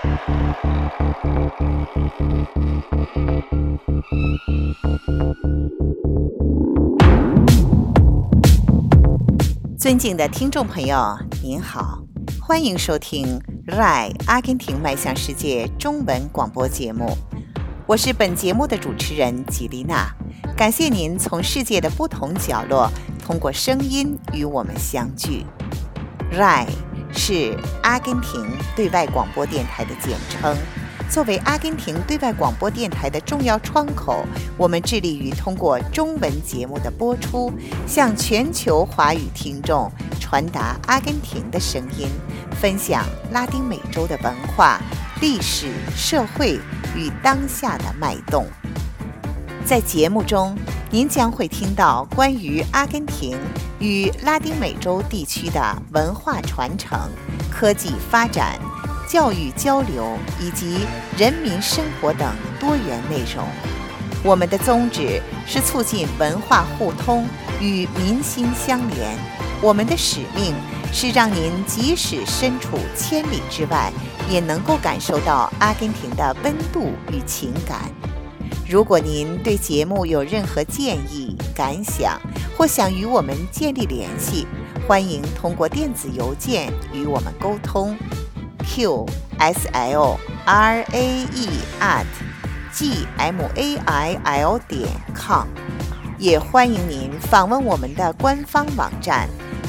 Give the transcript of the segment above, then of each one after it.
尊敬的听众朋友，您好，欢迎收听 RAI 阿根廷迈向世界中文广播节目，我是本节目的主持人吉丽娜，感谢您从世界的不同角落通过声音与我们相聚。RAI 是阿根廷对外广播电台的简称。作为阿根廷对外广播电台的重要窗口，我们致力于通过中文节目的播出，向全球华语听众传达阿根廷的声音，分享拉丁美洲的文化、历史、社会与当下的脉动。在节目中，您将会听到关于阿根廷与拉丁美洲地区的文化传承、科技发展、教育交流以及人民生活等多元内容。我们的宗旨是促进文化互通与民心相连，我们的使命是让您即使身处千里之外，也能够感受到阿根廷的温度与情感。如果您对节目有任何建议、感想，或想与我们建立联系，欢迎通过电子邮件与我们沟通。qsle@gmail.com， 也欢迎您访问我们的官方网站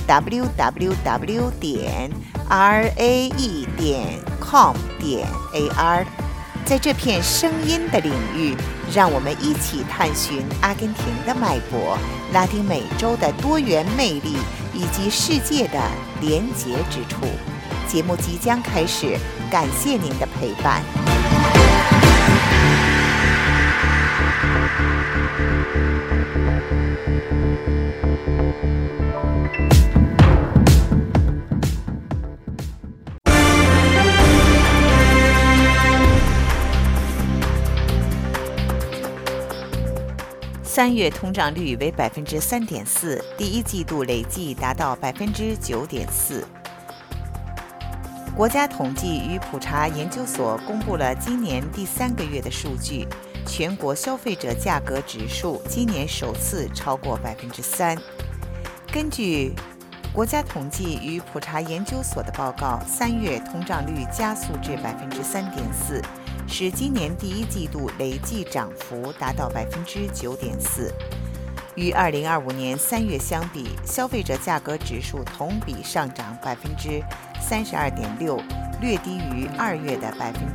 www.rae.com.ar。 在这片声音的领域，让我们一起探寻阿根廷的脉搏、拉丁美洲的多元魅力以及世界的连结之处。节目即将开始，感谢您的陪伴。3月通胀率为 3.4%， 第一季度累计达到 9.4%。国家统计与普查研究所公布了今年第3个月的数据，全国消费者价格指数今年首次超过 3%。根据国家统计与普查研究所的报告，3月通胀率加速至 3.4%， 使今年第一季度累计涨幅达到 9.4%。与2025年3月相比，消费者价格指数同比上涨 32.6%， 略低于2月的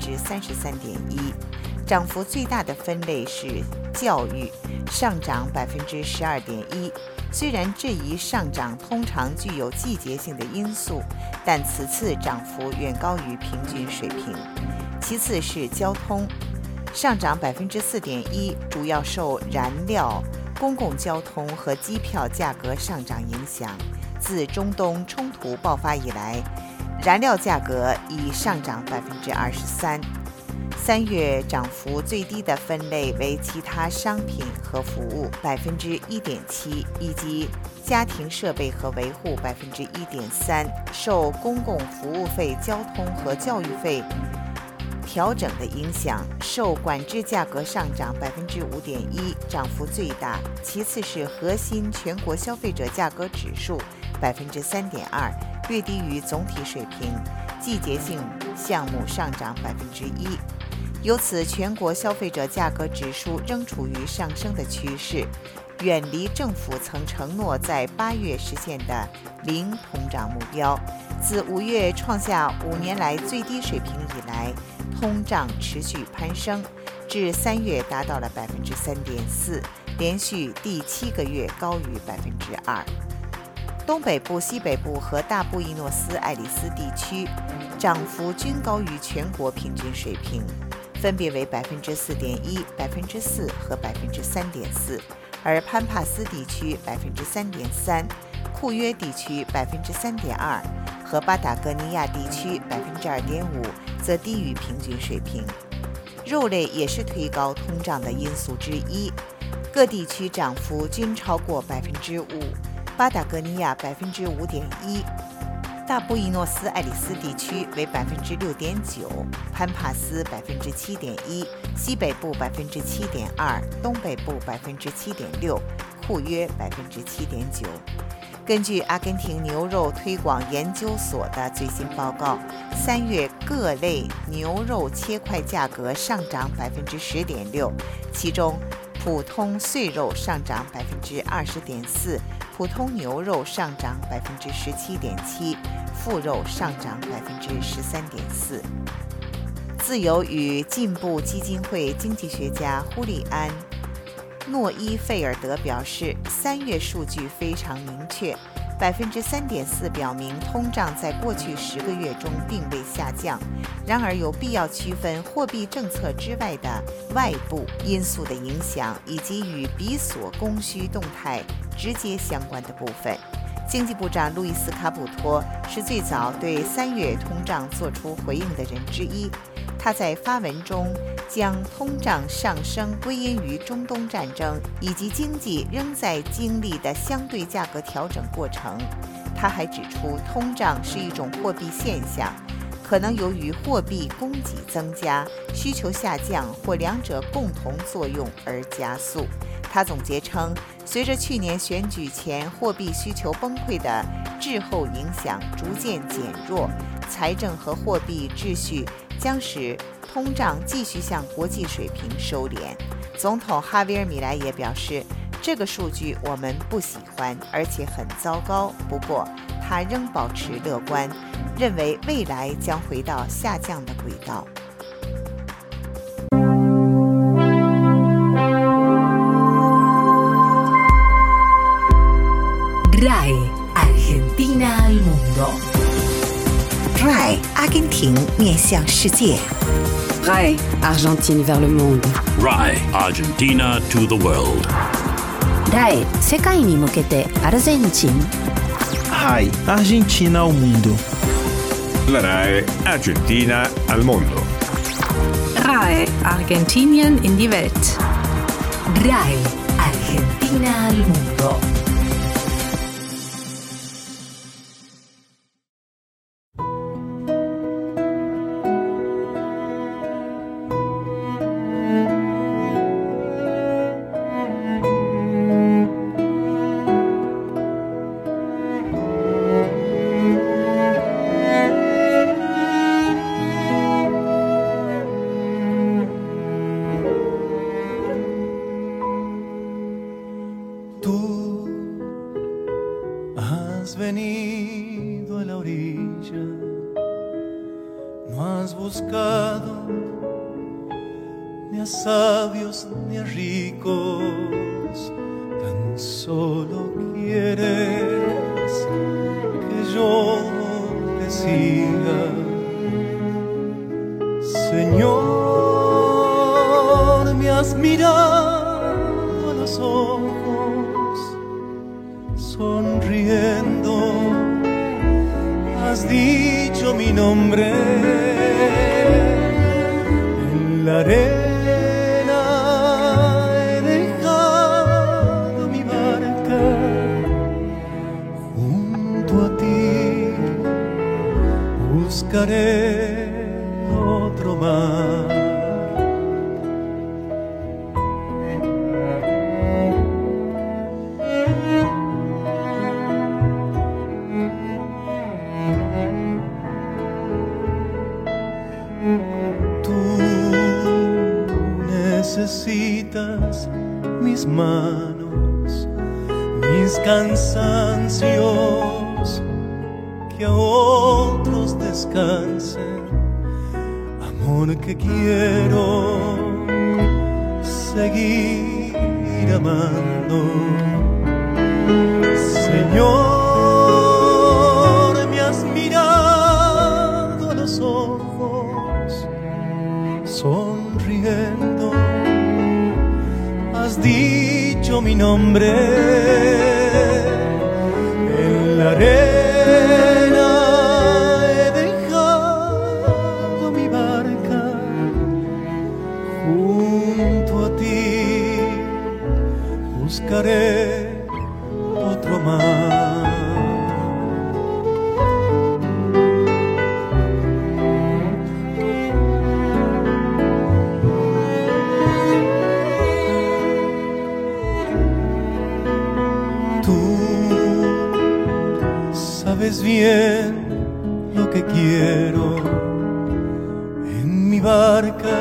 33.1%。涨幅最大的分类是教育，上涨 12.1%。虽然这一上涨通常具有季节性的因素，但此次涨幅远高于平均水平。其次是交通，上涨 4.1%， 主要受燃料、公共交通和机票价格上涨影响。自中东冲突爆发以来，燃料价格已上涨 23%。3月涨幅最低的分类为其他商品和服务 1.7%， 以及家庭设备和维护 1.3%。受公共服务费、交通和教育费调整的影响，受管制价格上涨 5.1%， 涨幅最大。其次是核心全国消费者价格指数 3.2%， 略低于总体水平。季节性项目上涨 1%， 由此全国消费者价格指数仍处于上升的趋势，远离政府曾承诺在8月实现的零通胀目标。自5月创下5年来最低水平以来，通胀持续攀升，至3月达到了 3.4%， 连续第7个月高于 2%。东北部、西北部和大布宜诺斯艾利斯地区涨幅均高于全国平均水平，分别为 4.1%、4% 和 3.4%， 而潘帕斯地区 3.3%， 库约地区 3.2%和巴达哥尼亚地区 2.5%则低于平均水平。肉类也是推高通胀的因素之一，各地区涨幅均超过 5%， 巴达哥尼亚 5.1%， 大布宜诺斯艾利斯地区为6.9%，潘帕斯7.1%，西北部7.2%，东北部7.6%，库约7.9%。根据阿根廷牛肉推广研究所的最新报告，3月各类牛肉切块价格上涨10.6%，其中普通碎肉上涨20.4%，普通牛肉上涨17.7%，副肉上涨13.4%。自由与进步基金会经济学家胡里安·诺伊费尔德表示，3月数据非常明确，3.4%表明通胀在过去10个月中并未下降。然而，有必要区分货币政策之外的外部因素的影响，以及与比索供需动态直接相关的部分。经济部长路易斯·卡普托是最早对3月通胀作出回应的人之一。他在发文中将通胀上升归因于中东战争以及经济仍在经历的相对价格调整过程。他还指出，通胀是一种货币现象，可能由于货币供给增加、需求下降或两者共同作用而加速。他总结称，随着去年选举前货币需求崩溃的滞后影响逐渐减弱，财政和货币秩序将使通胀继续向国际水平收敛。总统哈维尔·米莱也表示，这个数据我们不喜欢，而且很糟糕。不过，他仍保持乐观，认为未来将回到下降的轨道。 RAI Argentina al mundo. RAI 阿根廷面向世界。 RAI Argentine vers le monde. RAI Argentina to the world. RAI 世界に向けてアルゼンチン。 RAI Argentina al mundo. La RAI Argentina al mondo. RAI Argentinien in die Welt. RAI Argentina al mundo. Has venido a la orilla, no has buscado ni a sabios ni a ricos, tan solo quieres que yo te siga. Señor, me has mirado a los ojos, sonriendo, has dicho mi nombre. En la arena he dejado mi barca, junto a ti buscaré otro mar. Necesitas mis manos, mis cansancios, que a otros descansen. Amor que quiero seguir amando. Señor, me has mirado a los ojos, sonriendo, has dicho mi nombre. En la arena he dejado mi barca, junto a ti buscaré otro mar. que quiero. En mi barca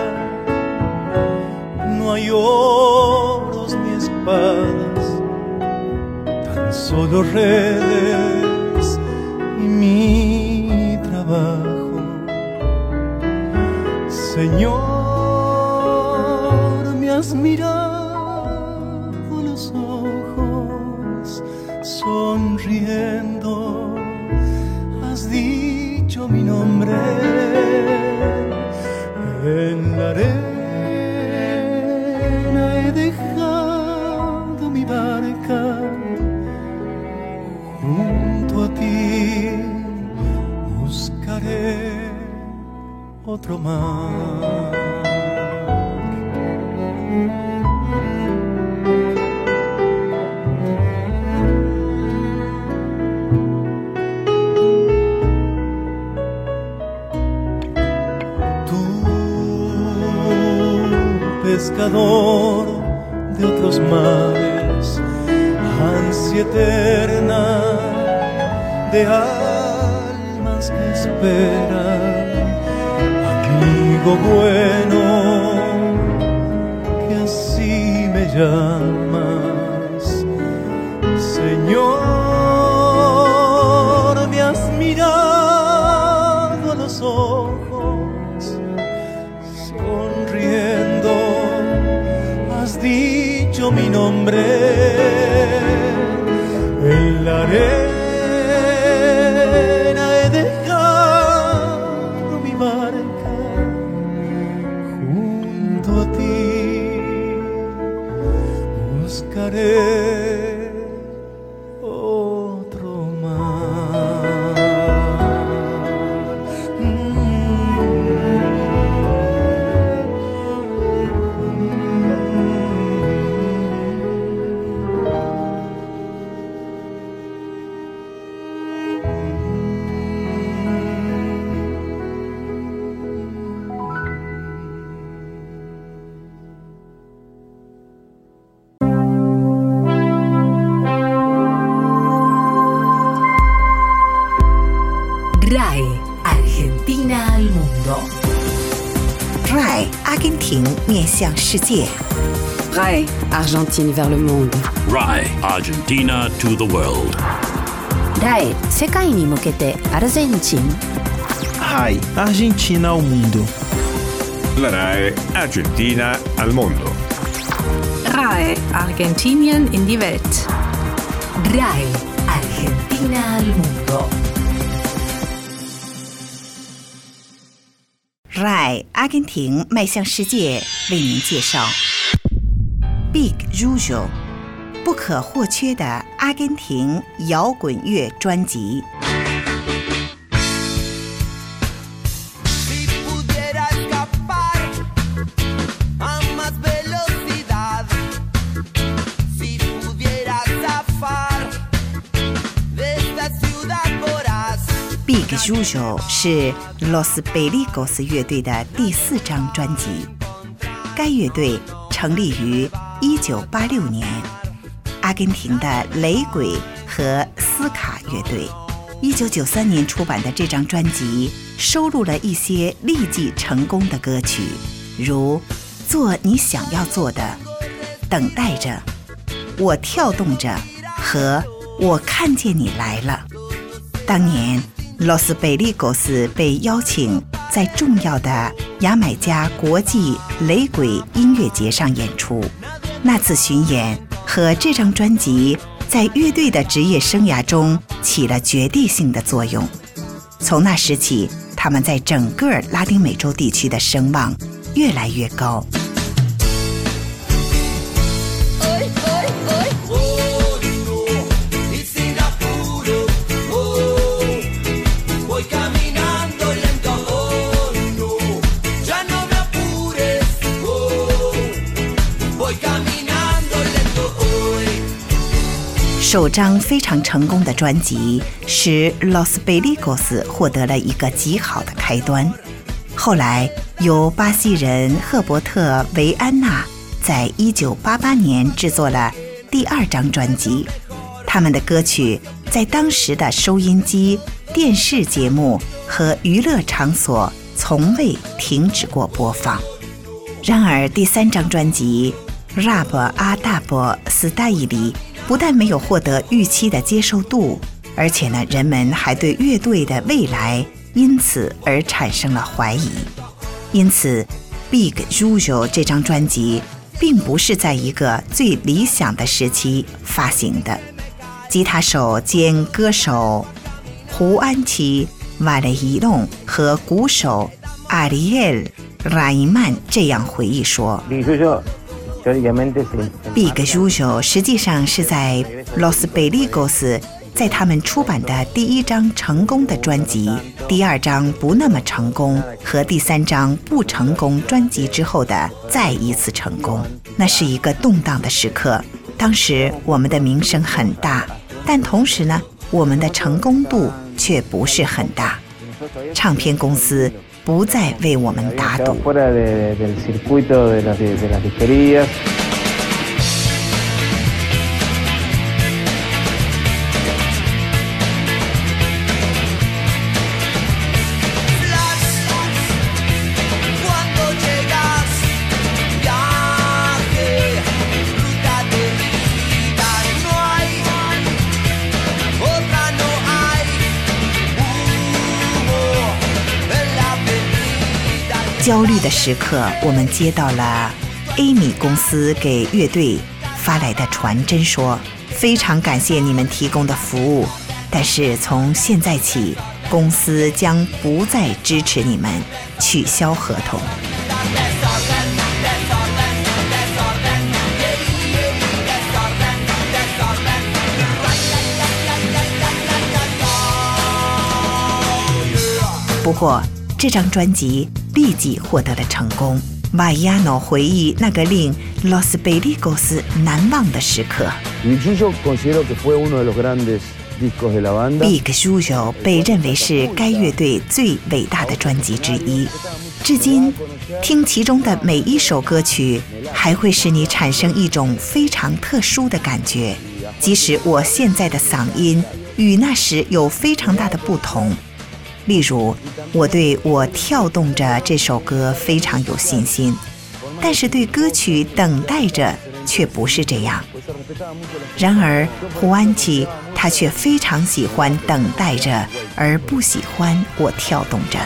no hay oros ni espadas, tan solo redes y mi trabajo. Señor, me has mirado los ojos sonriendo, has dicho mi nombre. En la arena he dejado mi barca, junto a ti buscaré otro mar. Pescador de otros mares, ansia eterna de almas que esperan, amigo bueno, que así me llamas. Señor, me has mirado a los ojos sonriendo, has dicho mi nombre. En la arena he dejado mi barca, junto a ti buscaré otro mar. RAE Argentina al mundo. RAE 阿根廷面向世界。 RAE Argentine vers le monde. RAE Argentina to the world. RAE 世界に向けてアルゼンチン。 RAI Argentina ao mundo. La RAE Argentina al mondo. RAE Argentinien in die Welt. RAE Argentina al mundo. RAI 阿根廷迈向世界为您介绍 Big Rujo 不可或缺的阿根廷摇滚乐专辑。Big Rujo 是 Los Pericos 乐队的第4张专辑。该乐队成立于1986年，阿根廷的雷鬼和斯卡乐队。1993年出版的这张专辑收录了一些立即成功的歌曲，如《做你想要做的》、《等待着》、《我跳动着》和《我看见你来了》。当年Los Pericos 被邀请在重要的牙买加国际雷鬼音乐节上演出。那次巡演和这张专辑在乐队的职业生涯中起了决定性的作用。从那时起，他们在整个拉丁美洲地区的声望越来越高。首张非常成功的专辑使 Los Pericos 获得了一个极好的开端。后来由巴西人赫伯特·维安纳在1988年制作了第2张专辑，他们的歌曲在当时的收音机电视节目和娱乐场所从未停止过播放。然而第3张专辑《Rap Adab Style》不但没有获得预期的接受度，而且呢，人们还对乐队的未来因此而产生了怀疑。因此 Big Jojo 这张专辑并不是在一个最理想的时期发行的。吉他手兼歌手胡安琪·瓦雷伊隆和鼓手阿里埃尔·拉伊曼这样回忆说， Big Jojo 实际上是在 Los Pericos 在他们出版的第1张成功的专辑、第2张不那么成功和第3张不成功专辑之后的再一次成功。那是一个动荡的时刻，当时我们的名声很大，但同时呢，我们的成功度却不是很大。唱片公司不再为我们打赌。焦虑的时刻，我们接到了 Amy 公司给乐队发来的传真，说非常感谢你们提供的服务，但是从现在起，公司将不再支持你们，取消合同。不过这张专辑立即获得了成功。瓦伊亚诺回忆那个令 Los Pericos 难忘的时刻。Big Jojo 被认为是该乐队最伟大的专辑之一，至今听其中的每一首歌曲还会使你产生一种非常特殊的感觉，即使我现在的嗓音与那时有非常大的不同。例如，我对我跳动着这首歌非常有信心，但是对歌曲等待着却不是这样。然而胡安琪他却非常喜欢等待着，而不喜欢我跳动着。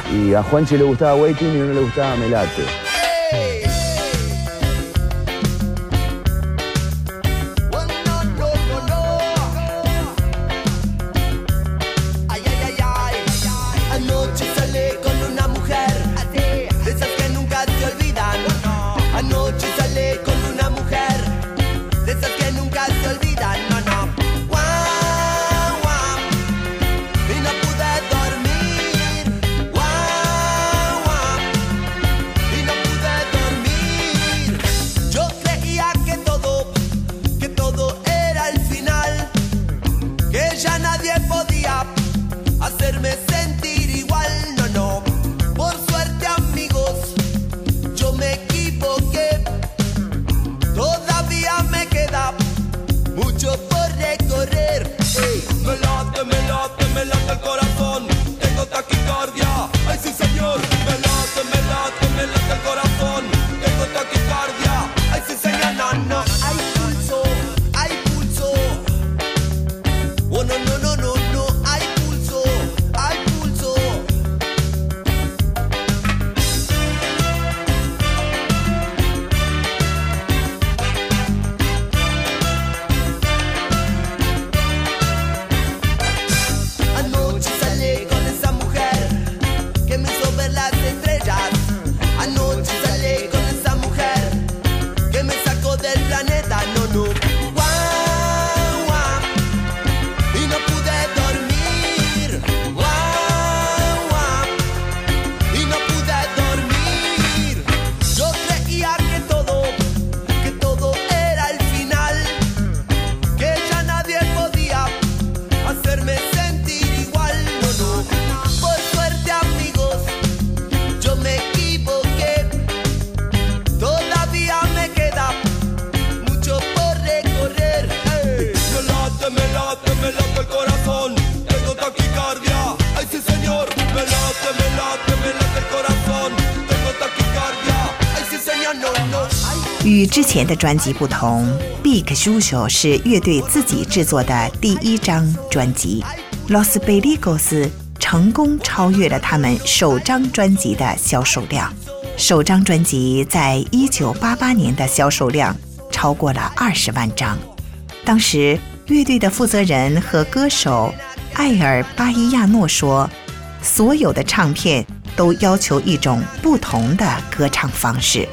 与之前的专辑不同， Big Juju 是乐队自己制作的第1张专辑， Los Pericos 成功超越了他们首张专辑的销售量。首张专辑在1988年的销售量超过了20万张。当时乐队的负责人和歌手艾尔巴伊亚诺说，所有的唱片都要求一种不同的歌唱方式。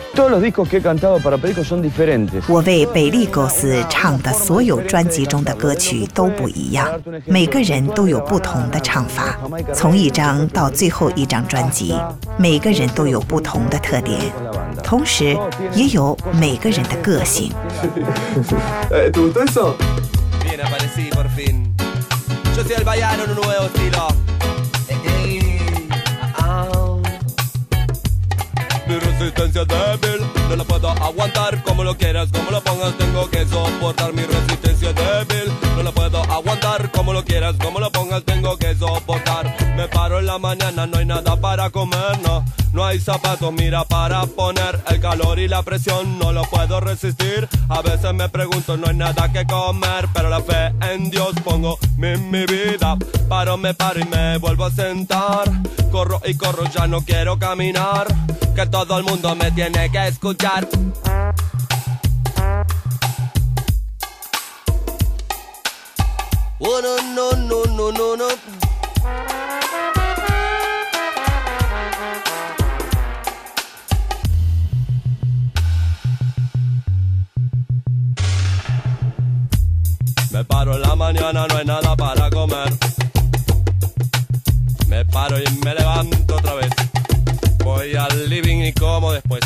我为北利狗斯唱的所有专辑中的歌曲都不一样，每个人都有不同的唱法，从一张到最后一张专辑，每个人都有不同的特点，同时也有每个人的个性。 Mi resistencia débil, no la puedo aguantar. Como lo quieras, como lo pongas, tengo que soportar. Mi resistencia débil, no la puedo aguantar. Como lo quieras, como lo pongas, tengo que soportar. Me paro en la mañana, no hay nada para comer, no. No hay zapatos, mira, para poner. El calor y la presión no lo puedo resistir. A veces me pregunto, no hay nada que comer. Pero la fe en Dios pongo en mi vida. Me paro y me vuelvo a sentar. Corro y corro, ya no quiero caminar. Que todo el mundo me tiene que escuchar. Oh, no, no, no, no, no, no. Me paro en la mañana, no hay nada para comer. Me paro y me levanto otra vez. Voy al living y como después.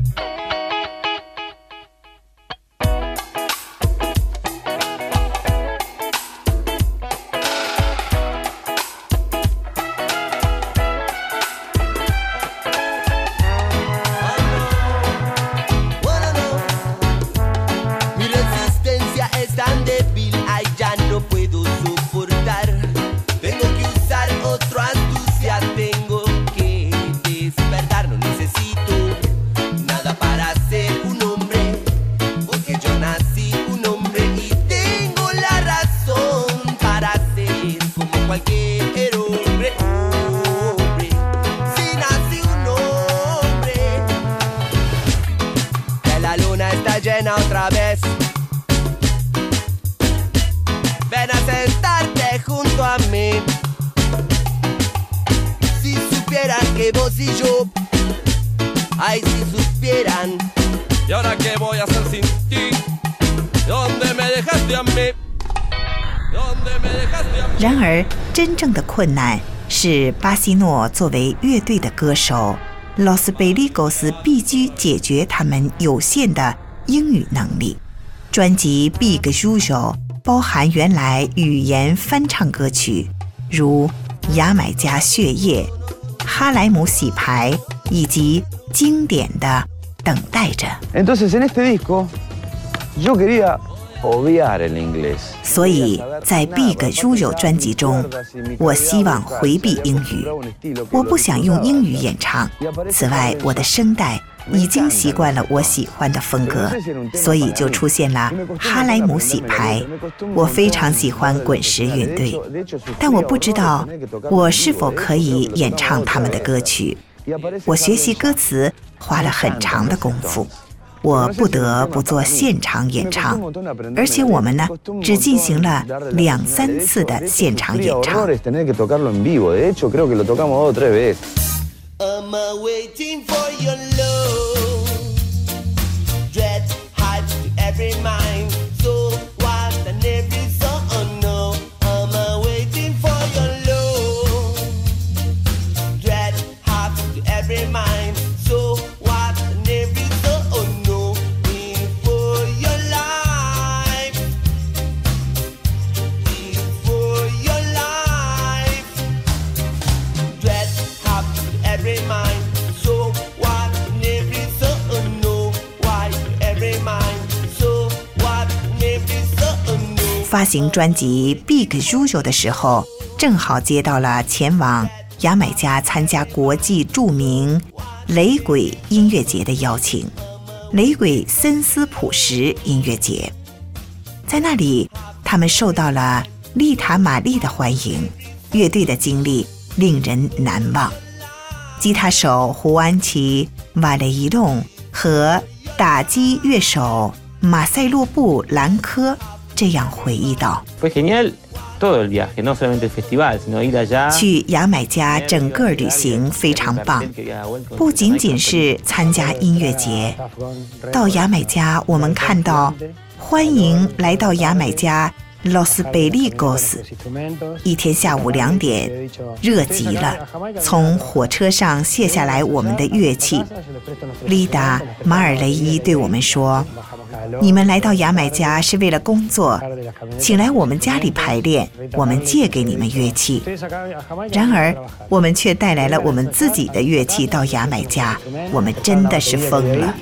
Mi resistencia es tan débil, ay, ya no puedo soportar. Tengo que usar otra astucia, tengo que despertar. No necesito nada para ser un hombre, porque yo nací un hombre y tengo la razón para ser como cualquier hombre. Hombre, si nací un hombre. Que la luna está llena otra vez. Ven a sentarte junto a mí. Si supieran que vos y yo, ay, si supieran. ¿Y ahora qué voy a hacer sin ti? ¿Dónde me dejaste a mí? ¿Dónde me dejaste a mí? 然而，真正的困难是巴西诺作为乐队的歌手 ，Los Pericos 必须解决他们有限的英语能力。专辑《Big Juju》包含原来语言翻唱歌曲，如《牙买加血液》、《哈莱姆洗牌》以及经典的《等待着》。 Entonces en este disco yo quería obviar el inglés。 所以在《Big Juju》专辑中，我希望回避英语，我不想用英语演唱。此外，我的声带已经习惯了我喜欢的风格，所以就出现了哈莱姆洗牌。我非常喜欢滚石乐队，但我不知道我是否可以演唱他们的歌曲。我学习歌词花了很长的功夫，我不得不做现场演唱，而且我们呢，只进行了2-3次的现场演唱。 I'm waiting for your love. Dread hard to every mind. So what and every song, no. I'm waiting for your love. Dread hard to every mind. So what and every song, no. In for your life. In for your life. Dread hard to every mind. So what and every song, no. Why every mind? So what and every song, no. 发行专辑《Big Juju》的时候，正好接到了前往牙买加参加国际著名雷鬼音乐节的邀请。 雷鬼森斯普什音乐节。在那里，他们受到了丽塔玛丽的欢迎，乐队的经历令人难忘。吉他手胡安奇·瓦雷伊隆和打击乐手马塞洛布·兰科这样回忆道：去牙买加整个旅行非常棒，不仅仅是参加音乐节。到牙买加，我们看到欢迎来到牙买加Los Pericos， 一天下午2点，热极了，从火车上卸下来我们的乐器。丽达·马尔雷伊对我们说，你们来到牙买加是为了工作，请来我们家里排练，我们借给你们乐器。然而我们却带来了我们自己的乐器到牙买加，我们真的是疯了。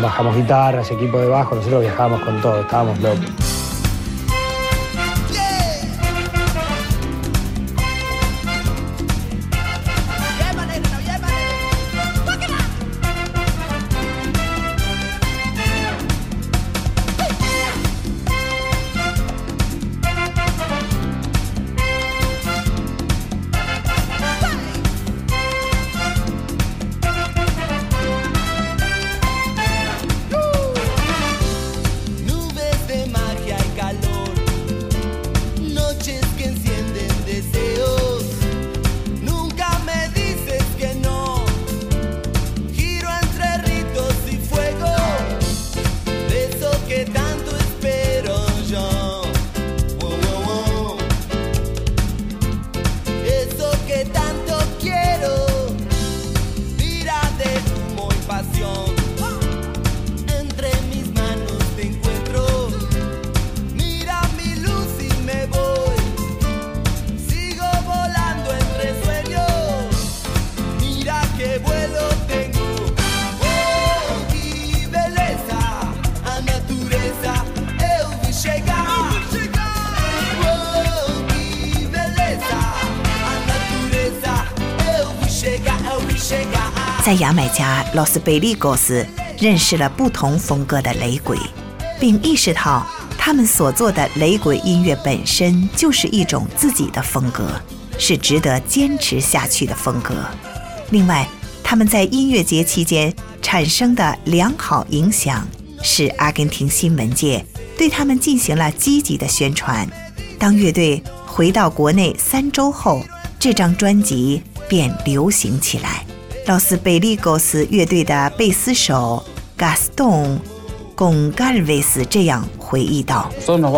在牙买加 Los Pericos 认识了不同风格的雷鬼，并意识到他们所做的雷鬼音乐本身就是一种自己的风格，是值得坚持下去的风格。另外，他们在音乐节期间产生的良好影响，使阿根廷新闻界对他们进行了积极的宣传。当乐队回到国内3周后，这张专辑便流行起来。Los Pericos 乐队的贝斯手 Gastón Gonçalves 这样回忆道：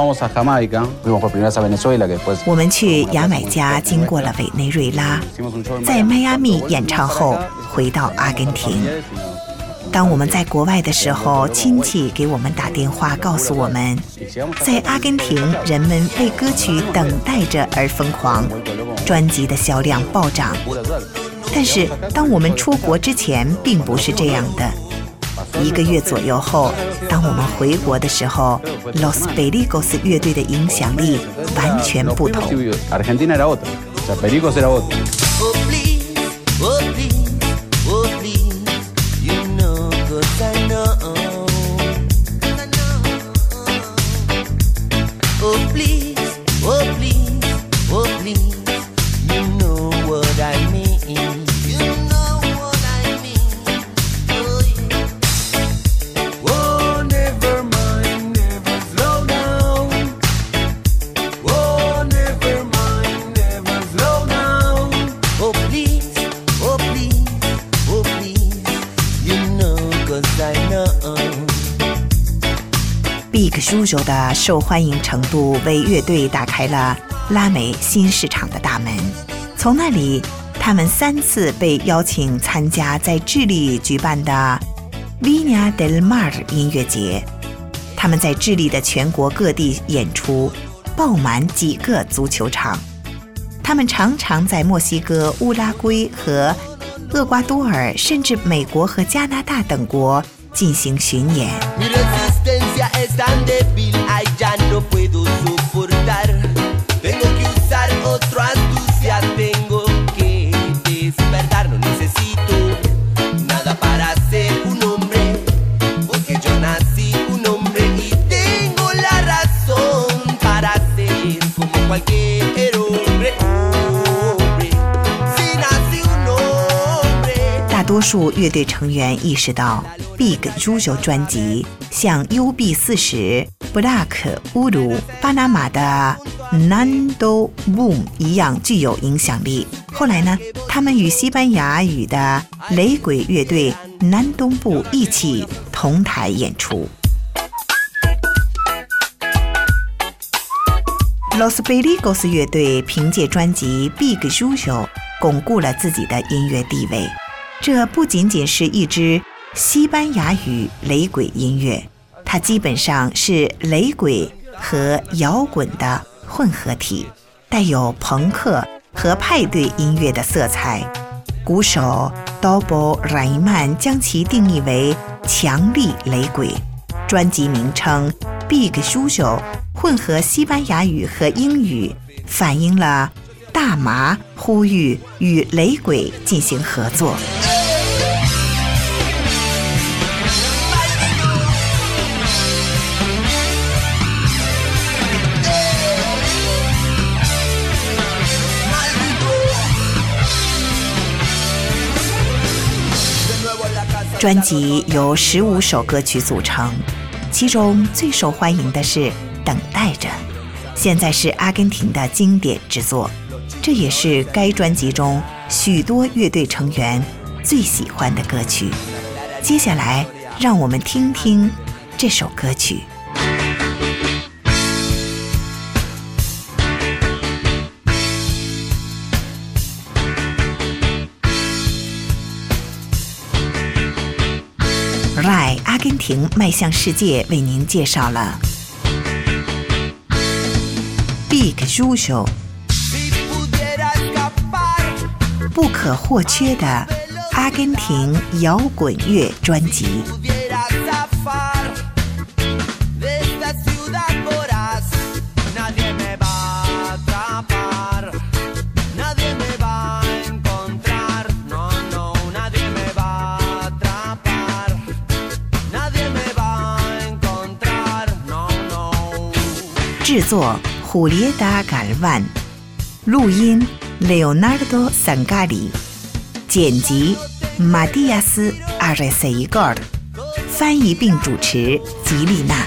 我们去牙买加，经过了委内瑞拉，在迈阿密演唱后回到阿根廷。当我们在国外的时候，亲戚给我们打电话告诉我们，在阿根廷人们为歌曲等待着而疯狂，专辑的销量暴涨。但是当我们出国之前并不是这样的。1个月左右后，当我们回国的时候， Los Pericos 乐队的影响力完全不同。Big Rouge 的受欢迎程度为乐队打开了拉美新市场的大门。从那里，他们3次被邀请参加在智利举办的 Viña del Mar 音乐节。他们在智利的全国各地演出，爆满几个足球场。他们常常在墨西哥、乌拉圭和厄瓜多尔，甚至美国和加拿大等国进行巡演。 大多数乐队成员意识到 Big Juju 专辑像 UB40、Black 乌鲁、巴拿马的 Nando Boom 一样具有影响力。后来呢，他们与西班牙语的雷鬼乐队南东部一起同台演出。Los Pericos 乐队凭借专辑 Big Juju 巩固了自己的音乐地位。这不仅仅是一支西班牙语雷鬼音乐，它基本上是雷鬼和摇滚的混合体，带有朋克和派对音乐的色彩。鼓手 Dobo Raiman 将其定义为强力雷鬼。专辑名称 Big Juju 混合西班牙语和英语，反映了大麻呼吁与雷鬼进行合作。专辑由15首歌曲组成，其中最受欢迎的是《等待着》，现在是阿根廷的经典之作，这也是该专辑中许多乐队成员最喜欢的歌曲。接下来，让我们听听这首歌曲。RAI 阿根廷迈向世界为您介绍了 Big Juju 不可或缺的阿根廷摇滚乐专辑。制作胡列达·嘎尔万，录音 Leonardo Sangari， 剪辑马蒂亚斯·阿瑞塞伊戈尔，翻译并主持吉丽娜。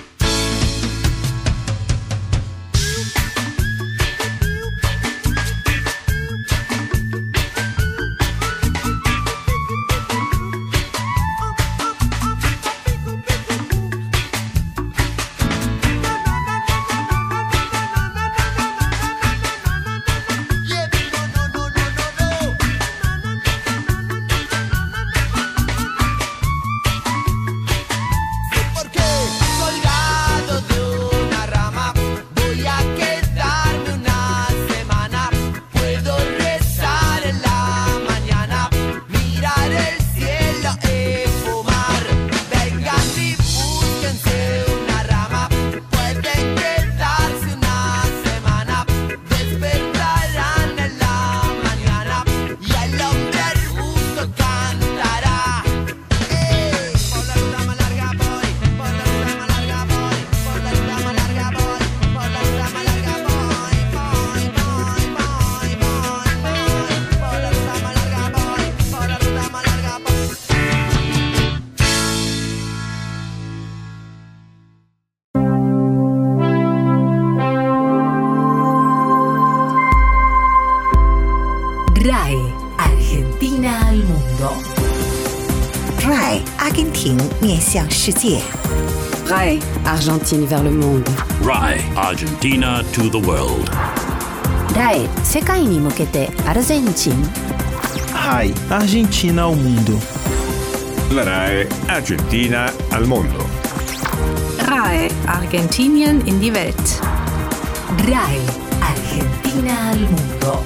RAI Argentina al mundo. RAI 阿根廷面向世界。 RAI Argentine vers le monde. RAI Argentina to the world. RAI 世界に向けてアルゼンチン。 RAI Argentina ao mundo. La RAI Argentina al mondo. RAI Argentinien in die Welt. RAI Argentina al mundo.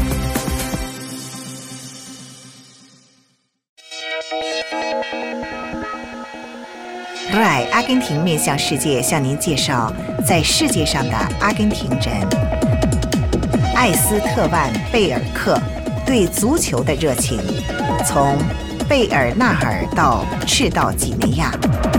RAI 阿根廷面向世界向您介绍在世界上的阿根廷人。艾斯特万·贝尔克对足球的热情，从贝尔纳尔到赤道几内亚。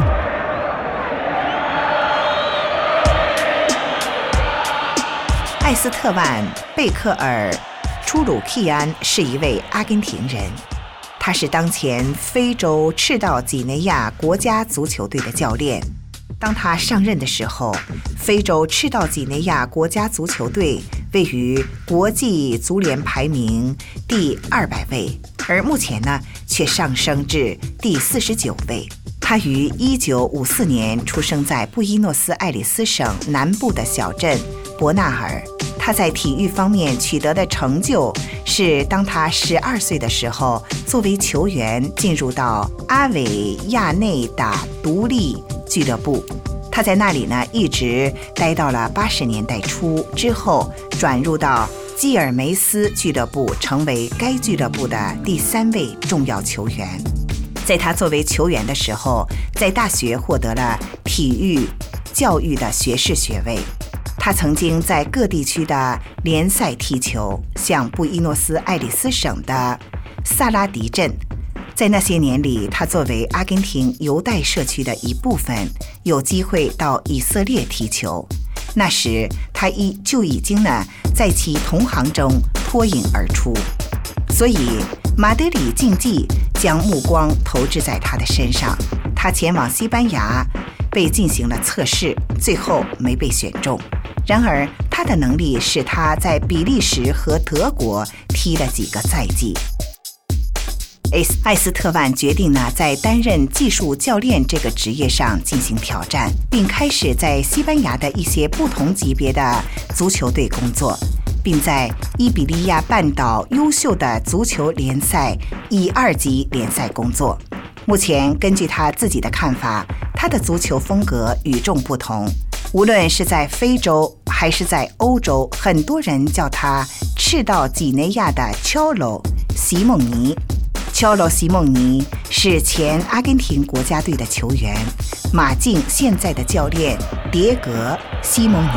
艾斯特万·贝克尔·初鲁克安是一位阿根廷人， 他是当前非洲赤道几内亚国家足球队的教练。当他上任的时候，非洲赤道几内亚国家足球队位于国际足联排名第200位，而目前呢却上升至第49位。他于1954年出生在布宜诺斯艾利斯省南部的小镇伯纳尔。他在体育方面取得的成就是当他12岁的时候，作为球员进入到阿维亚内达独立俱乐部。他在那里呢一直待到了80年代初，之后转入到基尔梅斯俱乐部，成为该俱乐部的第3位重要球员。在他作为球员的时候，在大学获得了体育教育的学士学位。他曾经在各地区的联赛踢球，像布宜诺斯艾利斯省的萨拉迪镇。在那些年里，他作为阿根廷犹太社区的一部分，有机会到以色列踢球。那时他就已经在其同行中脱颖而出，所以马德里竞技将目光投掷在他的身上。他前往西班牙被进行了测试，最后没被选中。然而他的能力使他在比利时和德国踢了几个赛季。艾斯特万决定在担任技术教练这个职业上进行挑战，并开始在西班牙的一些不同级别的足球队工作，并在伊比利亚半岛优秀的足球联赛以2级联赛工作。目前根据他自己的看法，他的足球风格与众不同。无论是在非洲还是在欧洲，很多人叫他赤道几内亚的乔罗西蒙尼。乔罗西蒙尼是前阿根廷国家队的球员，马竞现在的教练迭戈西蒙尼。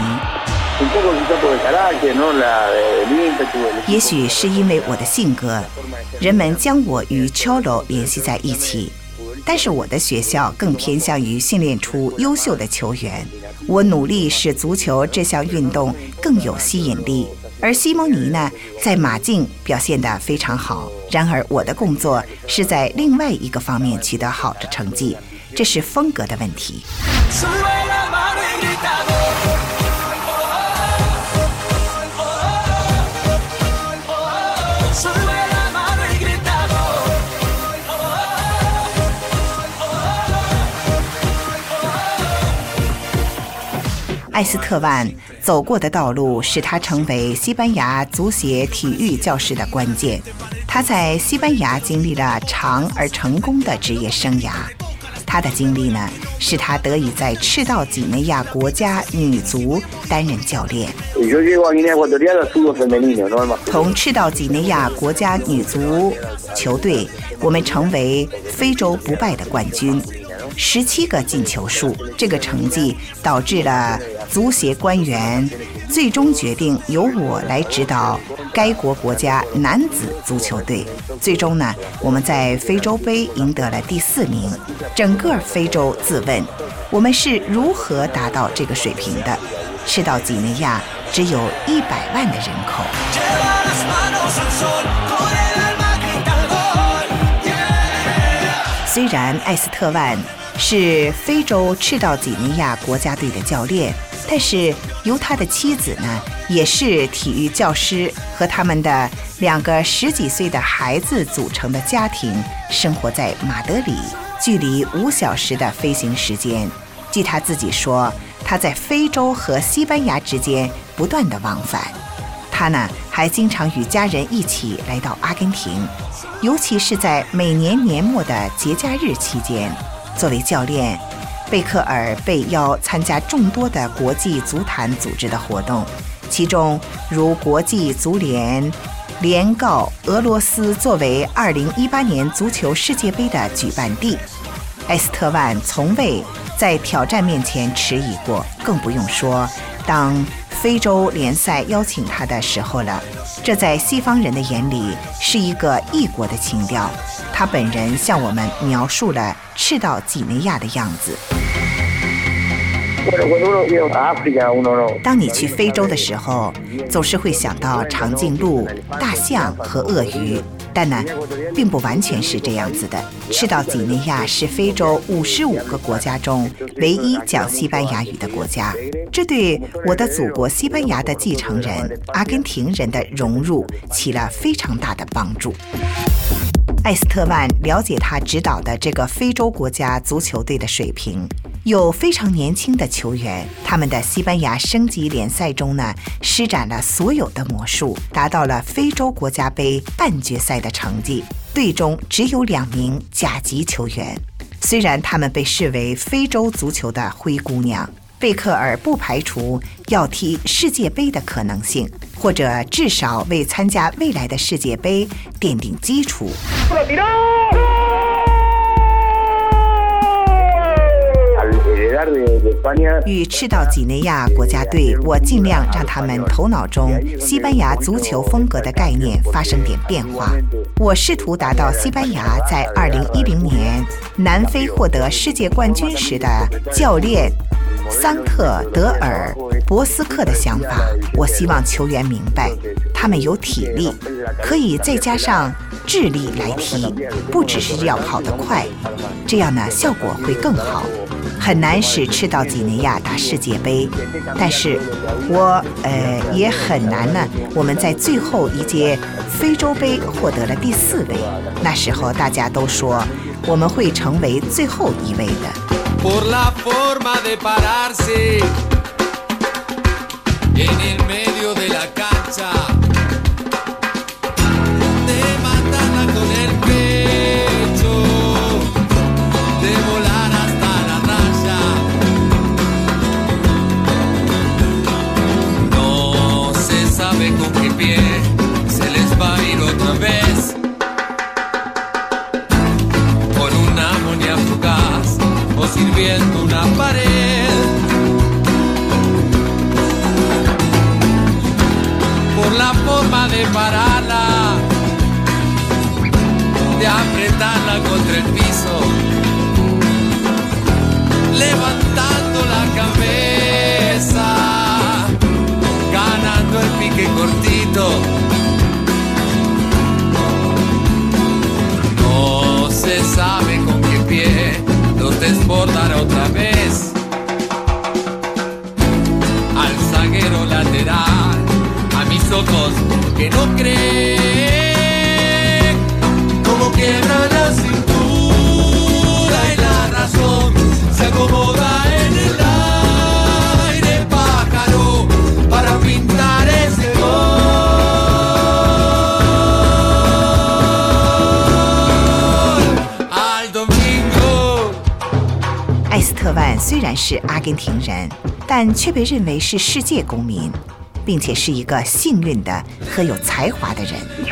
也许是因为我的性格，人们将我与乔罗联系在一起，但是我的学校更偏向于训练出优秀的球员。我努力使足球这项运动更有吸引力，而西蒙尼在马竞表现得非常好。然而我的工作是在另外一个方面取得好的成绩，这是风格的问题。艾斯特万走过的道路使他成为西班牙足协体育教师的关键。他在西班牙经历了长而成功的职业生涯。他的经历使他得以在赤道几内亚国家女足担任教练。同赤道几内亚国家女足球队，我们成为非洲不败的冠军，17个进球数。这个成绩导致了足协官员最终决定由我来指导该国家男子足球队。最终我们在非洲杯赢得了第4名。整个非洲自问，我们是如何达到这个水平的？赤道几内亚只有100万的人口。虽然艾斯特万是非洲赤道几内亚国家队的教练，但是由他的妻子也是体育教师，和他们的2个10几岁的孩子组成的家庭生活在马德里，距离5小时的飞行时间。据他自己说，他在非洲和西班牙之间不断的往返。他还经常与家人一起来到阿根廷，尤其是在每年年末的节假日期间。作为教练，贝克尔被邀参加众多的国际足坛组织的活动，其中如国际足联联告俄罗斯作为2018年足球世界杯的举办地。艾斯特万从未在挑战面前迟疑过，更不用说当非洲联赛邀请他的时候了。这在西方人的眼里是一个异国的情调。他本人向我们描述了赤道几内亚的样子。当你去非洲的时候，总是会想到长颈鹿、大象和鳄鱼。 但呢，并不完全是这样子的。赤道几内亚是非洲55个国家中唯一讲西班牙语的国家，这对我的祖国西班牙的继承人阿根廷人的融入起了非常大的帮助。艾斯特万了解他指导的这个非洲国家足球队的水平，有非常年轻的球员，他们的西班牙升级联赛中呢，施展了所有的魔术，达到了非洲国家杯半决赛的成绩。队中只有2名甲级球员，虽然他们被视为非洲足球的灰姑娘，贝克尔不排除要踢世界杯的可能性，或者至少为参加未来的世界杯奠定基础。与赤道几内亚国家队，我尽量让他们头脑中西班牙足球风格的概念发生点变化。我试图达到西班牙在2010年南非获得世界冠军时的教练桑特德尔博斯克的想法。我希望球员明白，他们有体力，可以再加上智力来踢，不只是要跑得快，这样呢效果会更好。很难使赤道几内亚打世界杯，但是我也很难呢。我们在最后一届非洲杯获得了第4位，那时候大家都说我们会成为最后1位的。Por la forma de pararse en el medio de la cancha, de matarla con el pecho, de volar hasta la raya. No se sabe con qué pie se les va a ir otra vez, con una armonía fugaz o sirviendo una pared. Por la forma de pararla, de apretarla contra el piso, levantando la cabeza, ganando el pique cortito. No se sabe con qué pie los desbordará otra vez. Al zaguero lateral, a mis ojos que no creen, como quiebra la cintura y la razón se acomoda en el aire, pájaro, para pintar ese gol. Al domingo。艾斯特万虽然是阿根廷人，但却被认为是世界公民，并且是一个幸运的和有才华的人。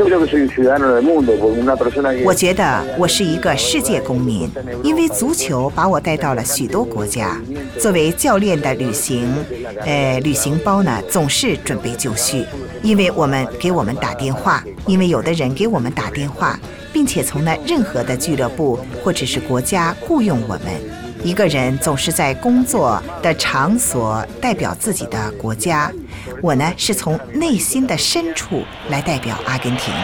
我觉得我是一个世界公民，因为足球把我带到了许多国家。作为教练的旅行包呢，总是准备就绪，因为给我们打电话，因为有的人给我们打电话，并且从那任何的俱乐部或者是国家雇佣我们。一个人总是在工作的场所代表自己的国家，我呢是从内心的深处来代表阿根廷。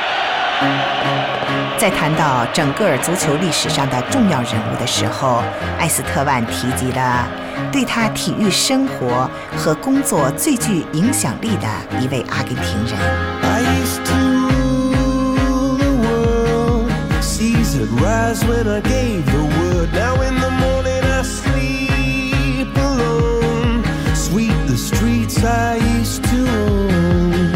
在谈到整个足球历史上的重要人物的时候，艾斯特万提及了对他体育生活和工作最具影响力的一位阿根廷人。Rise when I gave the word. Now in the morning I sleep alone. Sweep the streets I used to own.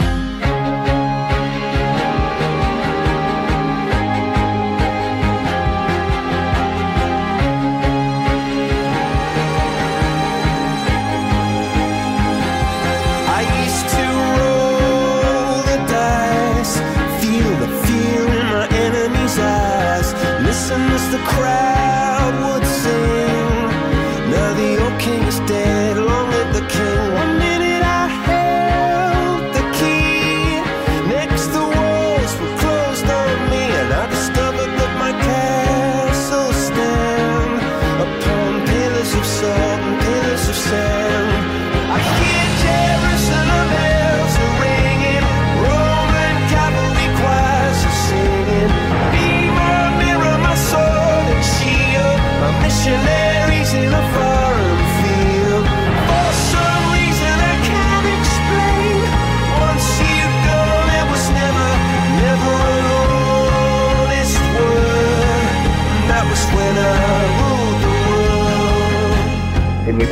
I used to roll the dice, feel the fear in my enemy's eyes. Listen as the crowd would sing. Now the old king is dead, long live the king. One minute I held the key, next the walls were closed on me, and I discovered that my castle stand upon pillars of salt and pillars of sand. I hear Jerusalem bells are ringing, Roman cavalry choirs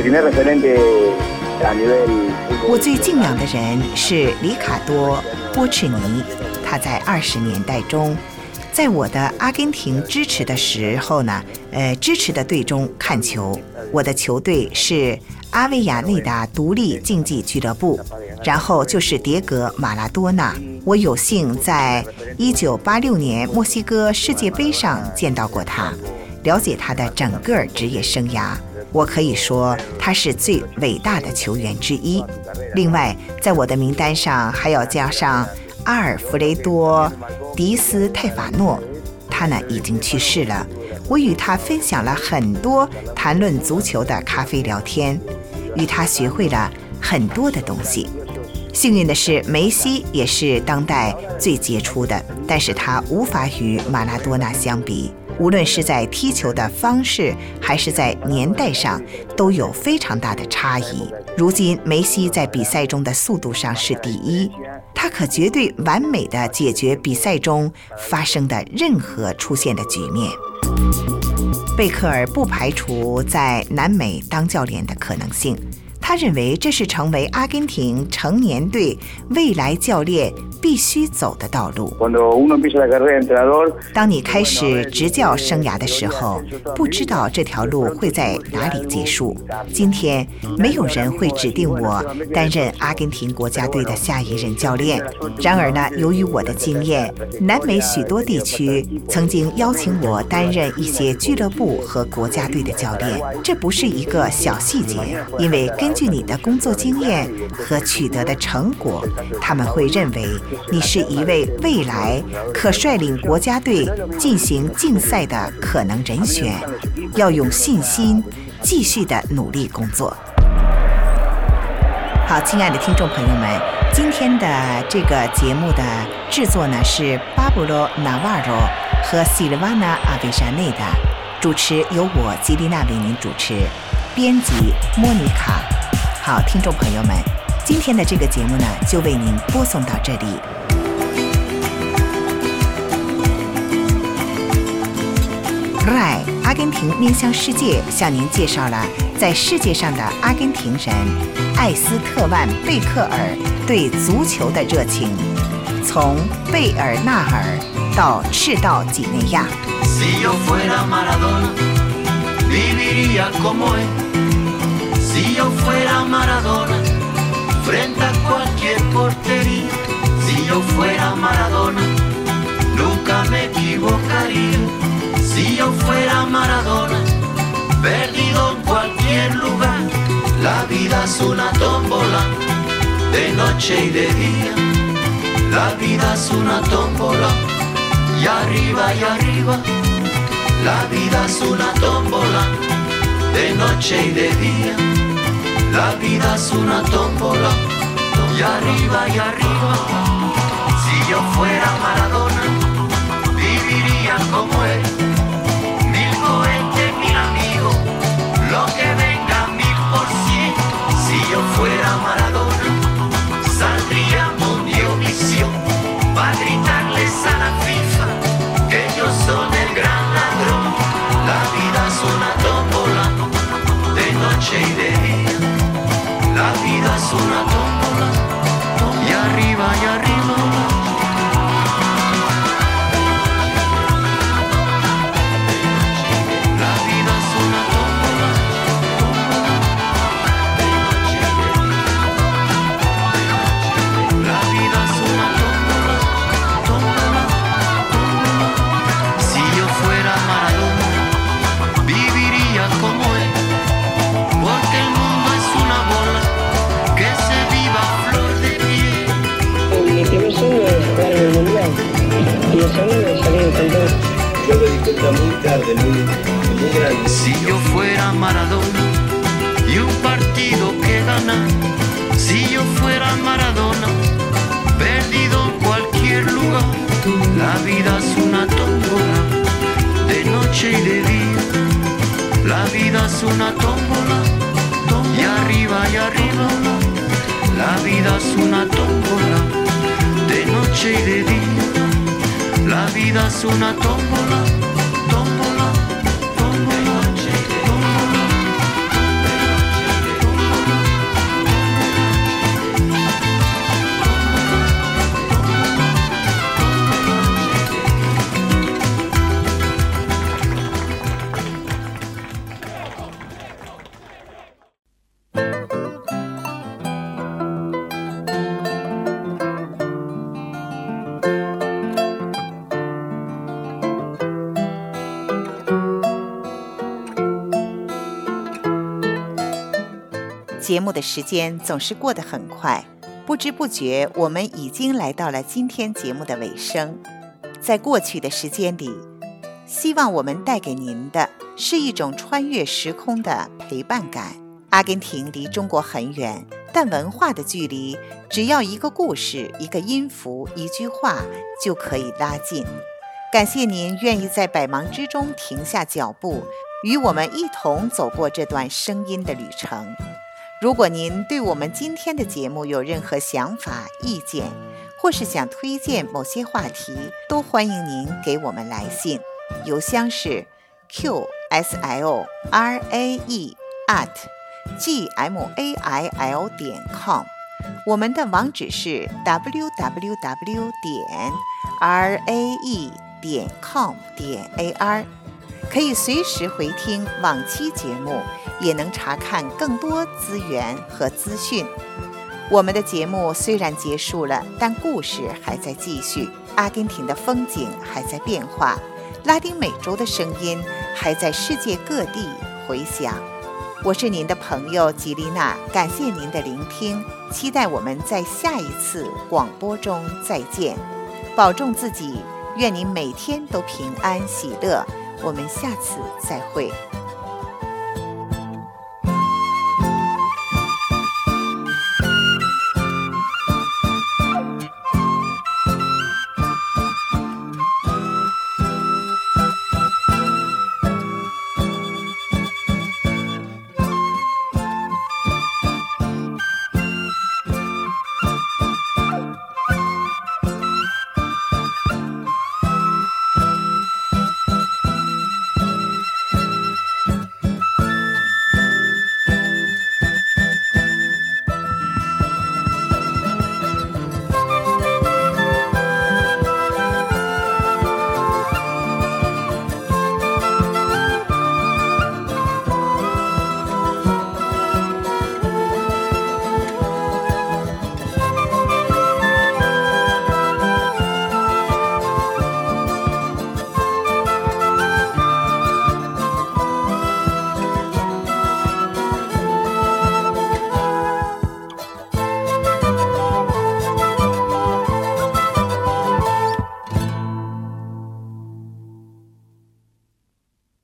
我最敬仰的人是里卡多·波切尼，他在20年代中，在我的阿根廷支持的时候呢，支持的队中看球。我的球队是阿维亚内达独立竞技俱乐部，然后就是迭戈·马拉多纳。我有幸在1986年墨西哥世界杯上见到过他，了解他的整个职业生涯。我可以说他是最伟大的球员之一。另外，在我的名单上还要加上阿尔弗雷多·迪斯泰法诺，他呢已经去世了。我与他分享了很多谈论足球的咖啡聊天，与他学会了很多的东西。幸运的是，梅西也是当代最杰出的，但是他无法与马拉多纳相比。无论是在踢球的方式还是在年代上，都有非常大的差异。如今梅西在比赛中的速度上是第一，他可绝对完美地解决比赛中发生的任何出现的局面。贝克尔不排除在南美当教练的可能性，他认为这是成为阿根廷成年队未来教练必须走的道路。当你开始执教生涯的时候，不知道这条路会在哪里结束。今天没有人会指定我担任阿根廷国家队的下一任教练。然而呢，由于我的经验，南美许多地区曾经邀请我担任一些俱乐部和国家队的教练。这不是一个小细节，因为根据你的工作经验和取得的成果，他们会认为你是一位未来可率领国家队进行竞赛的可能人选，要用信心继续的努力工作。好，亲爱的听众朋友们，今天的这个节目的制作呢是巴布罗·纳瓦罗和西尔瓦纳·阿维沙内达，主持由我吉丽娜为您主持，编辑莫妮卡。好，听众朋友们，今天的这个节目呢就为您播送到这里。RAI 阿根廷面向世界向您介绍了在世界上的阿根廷人艾斯特万·贝克尔对足球的热情，从贝尔纳尔到赤道几内亚。 Si yo fuera Maradona, viviría como él. Si yo fuera Maradona, frente a cualquier portería. Si yo fuera Maradona, nunca me equivocaría.Si yo fuera Maradona, perdido en cualquier lugar. La vida es una tómbola, de noche y de día. La vida es una tómbola, y arriba y arriba. La vida es una tómbola, de noche y de día. La vida es una tómbola, y arriba y arriba. Si yo fuera Maradona, viviría como él.Mil amigos, lo que venga 1000%. Si yo fuera Maradona, saldría Mundiovisión para gritarles a la FIFA que ellos son el gran ladrón. La vida es una tómbola, de noche y de día. La vida es una tómbola, y arriba y arriba.Si yo fuera Maradona y un partido que ganar. Si yo fuera Maradona, perdido en cualquier lugar. La vida es una tómbola, de noche y de día. La vida es una tómbola, y arriba y arriba. La vida es una tómbola, de noche y de día. La vida es una tómbola.Tómbola, tómbola, tómbola. 节目的时间总是过得很快，不知不觉我们已经来到了今天节目的尾声。在过去的时间里，希望我们带给您的是一种穿越时空的陪伴感。阿根廷离中国很远，但文化的距离只要一个故事、一个音符、一句话就可以拉近。感谢您愿意在百忙之中停下脚步，与我们一同走过这段声音的旅程。如果您对我们今天的节目有任何想法、意见，或是想推荐某些话题，都欢迎您给我们来信。邮箱是 qsli@gmail.com， 我们的网址是 www.rae.com.ar， 可以随时回听往期节目，也能查看更多资源和资讯。我们的节目虽然结束了，但故事还在继续，阿根廷的风景还在变化，拉丁美洲的声音还在世界各地回响。我是您的朋友吉丽娜，感谢您的聆听，期待我们在下一次广播中再见。保重自己，愿您每天都平安喜乐。我们下次再会。